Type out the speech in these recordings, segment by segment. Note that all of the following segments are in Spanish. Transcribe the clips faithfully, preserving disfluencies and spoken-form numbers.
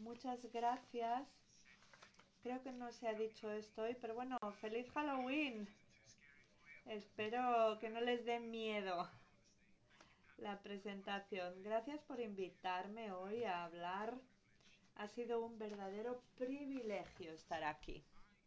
Muchas gracias. Creo que no se ha dicho esto hoy, pero bueno, feliz Halloween. Espero que no les dé miedo la presentación. Gracias por invitarme hoy a hablar. Ha sido un verdadero privilegio estar aquí.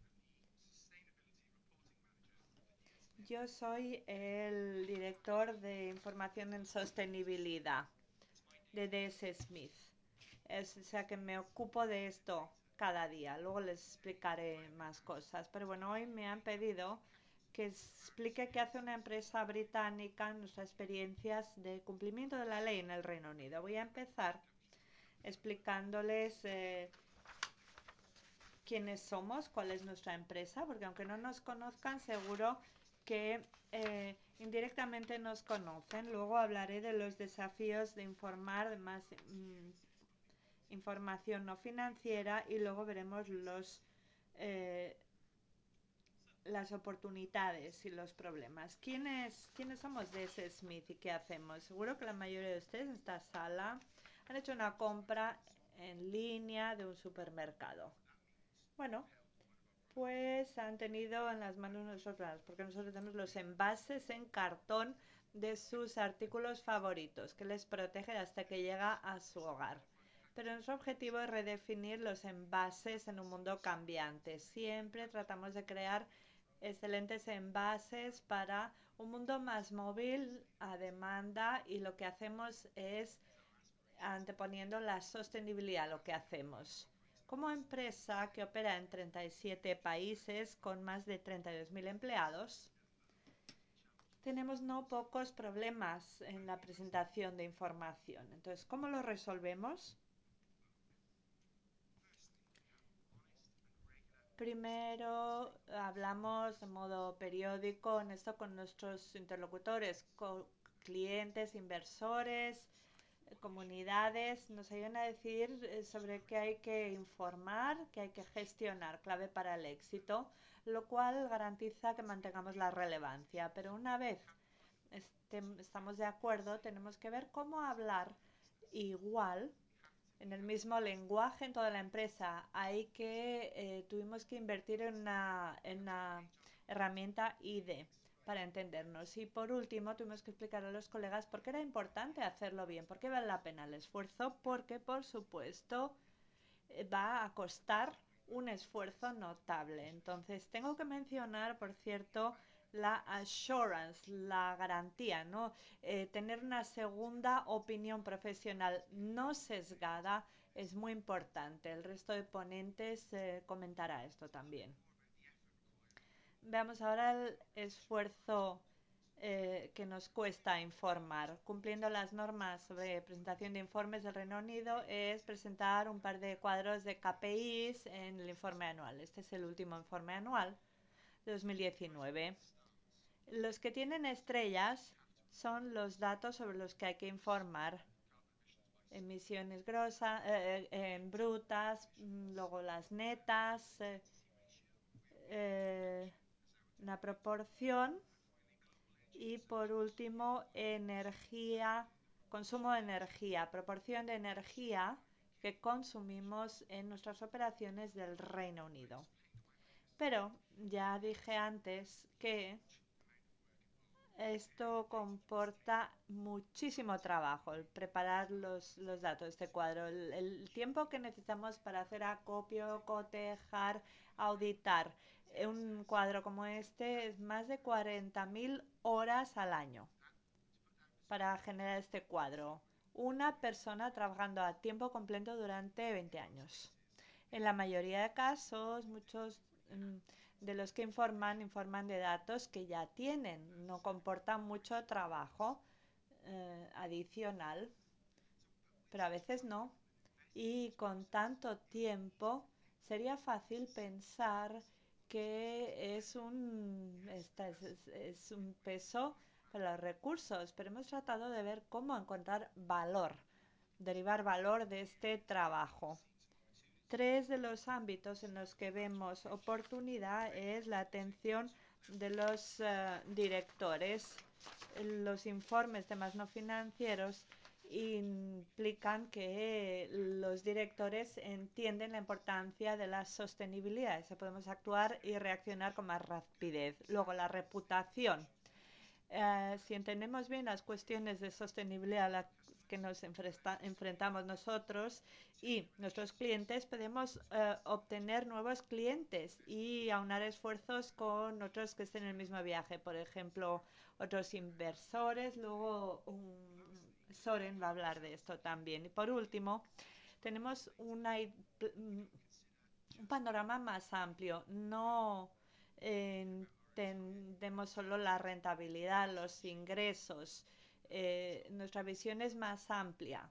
Yo soy el director de información en sostenibilidad de D S Smith. Es, o sea que me ocupo de esto cada día. Luego les explicaré más cosas. Pero bueno, hoy me han pedido que explique qué hace una empresa británica en nuestras experiencias de cumplimiento de la ley en el Reino Unido. Voy a empezar explicándoles eh, quiénes somos, cuál es nuestra empresa, porque aunque no nos conozcan, seguro que eh, indirectamente nos conocen. Luego hablaré de los desafíos de informar de más mmm, información no financiera y luego veremos los, eh, las oportunidades y los problemas. ¿Quiénes, ¿Quiénes somos D S Smith y qué hacemos? Seguro que la mayoría de ustedes en esta sala han hecho una compra en línea de un supermercado. Bueno, pues han tenido en las manos nosotras, porque nosotros tenemos los envases en cartón de sus artículos favoritos, que les protege hasta que llega a su hogar. Pero nuestro objetivo es redefinir los envases en un mundo cambiante. Siempre tratamos de crear excelentes envases para un mundo más móvil a demanda y lo que hacemos es anteponiendo la sostenibilidad a lo que hacemos. Como empresa que opera en treinta y siete países con más de treinta y dos mil empleados, tenemos no pocos problemas en la presentación de información. Entonces, ¿cómo lo resolvemos? Primero, hablamos de modo periódico, honesto con nuestros interlocutores, con clientes, inversores, comunidades. Nos ayudan a decir eh, sobre qué hay que informar, qué hay que gestionar, clave para el éxito, lo cual garantiza que mantengamos la relevancia. Pero una vez este, estamos de acuerdo, tenemos que ver cómo hablar igual en el mismo lenguaje en toda la empresa. Hay que eh, tuvimos que invertir en una, en una herramienta I D E para entendernos. Y por último, tuvimos que explicar a los colegas por qué era importante hacerlo bien, por qué vale la pena el esfuerzo, porque por supuesto eh, va a costar un esfuerzo notable. Entonces, tengo que mencionar, por cierto, la assurance, la garantía, ¿no? Eh, tener una segunda opinión profesional no sesgada es muy importante. El resto de ponentes eh, comentará esto también. Veamos ahora el esfuerzo eh, que nos cuesta informar. Cumpliendo las normas sobre presentación de informes del Reino Unido es presentar un par de cuadros de K P Is en el informe anual. Este es el último informe anual de dos mil diecinueve. Los que tienen estrellas son los datos sobre los que hay que informar. Emisiones grosas, eh, eh, brutas, mm, luego las netas, eh, eh, una proporción y por último energía, consumo de energía, proporción de energía que consumimos en nuestras operaciones del Reino Unido. Pero ya dije antes que esto comporta muchísimo trabajo, el preparar los, los datos de este cuadro. El, el tiempo que necesitamos para hacer acopio, cotejar, auditar un cuadro como este es más de cuarenta mil horas al año para generar este cuadro. Una persona trabajando a tiempo completo durante veinte años. En la mayoría de casos, muchos mm, de los que informan, informan de datos que ya tienen, no comportan mucho trabajo eh, adicional, pero a veces no. Y con tanto tiempo sería fácil pensar que es un, esta es, es- es un peso para los recursos, pero hemos tratado de ver cómo encontrar valor, derivar valor de este trabajo. Tres de los ámbitos en los que vemos oportunidad es la atención de los eh, directores, los informes, temas no financieros, explican que los directores entienden la importancia de la sostenibilidad, que podemos actuar y reaccionar con más rapidez. Luego, la reputación. Eh, si entendemos bien las cuestiones de sostenibilidad a las que nos enfrenta, enfrentamos nosotros y nuestros clientes, podemos eh, obtener nuevos clientes y aunar esfuerzos con otros que estén en el mismo viaje. Por ejemplo, otros inversores. Luego, un, Soren va a hablar de esto también. Y por último, tenemos una, un panorama más amplio. No entendemos solo la rentabilidad, los ingresos. Eh, nuestra visión es más amplia.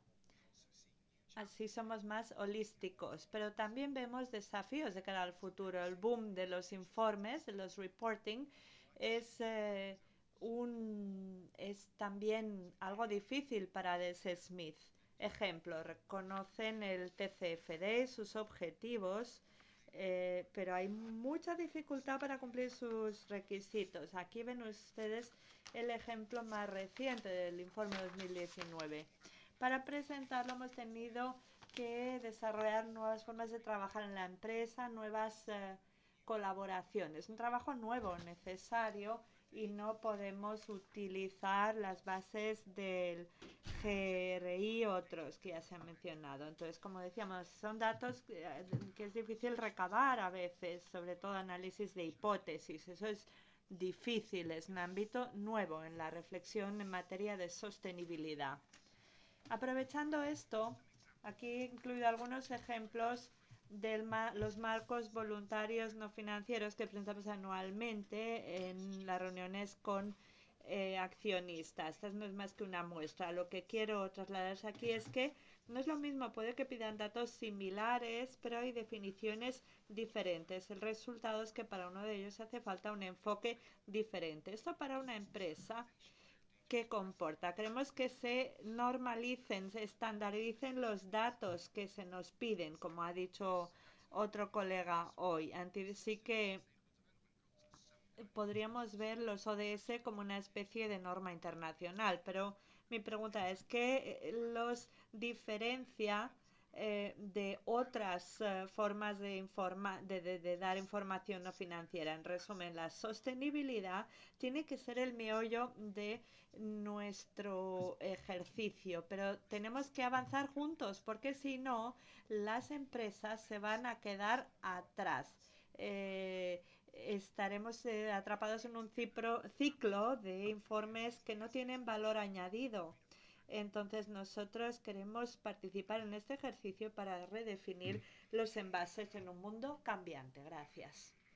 Así somos más holísticos, pero también vemos desafíos de cara al futuro. El boom de los informes, de los reporting, es, eh, un, es también algo difícil para D S Smith. Ejemplo, reconocen el T C F D, sus objetivos, eh, pero hay mucha dificultad para cumplir sus requisitos. Aquí ven ustedes el ejemplo más reciente del informe dos mil diecinueve. Para presentarlo hemos tenido que desarrollar nuevas formas de trabajar en la empresa, nuevas eh, colaboraciones. Un trabajo nuevo, necesario, y no podemos utilizar las bases del G R I y otros que ya se han mencionado. Entonces, como decíamos, son datos que, que es difícil recabar a veces, sobre todo análisis de hipótesis. Eso es difícil, es un ámbito nuevo en la reflexión en materia de sostenibilidad. Aprovechando esto, aquí he incluido algunos ejemplos de ma los marcos voluntarios no financieros que presentamos anualmente en las reuniones con eh, accionistas. Esta no es más que una muestra. Lo que quiero trasladaros aquí es que no es lo mismo, puede que pidan datos similares, pero hay definiciones diferentes. El resultado es que para uno de ellos hace falta un enfoque diferente. Esto para una empresa, ¿qué comporta? Queremos que se normalicen, se estandaricen los datos que se nos piden, como ha dicho otro colega hoy. Así que podríamos ver los O D S como una especie de norma internacional, pero mi pregunta es, ¿qué los diferencia eh, de otras eh, formas de, informa de, de, de dar información no financiera? En resumen, la sostenibilidad tiene que ser el meollo de nuestro ejercicio, pero tenemos que avanzar juntos, porque si no, las empresas se van a quedar atrás. Eh, Estaremos eh, atrapados en un cipro, ciclo de informes que no tienen valor añadido. Entonces nosotros queremos participar en este ejercicio para redefinir los envases en un mundo cambiante. Gracias.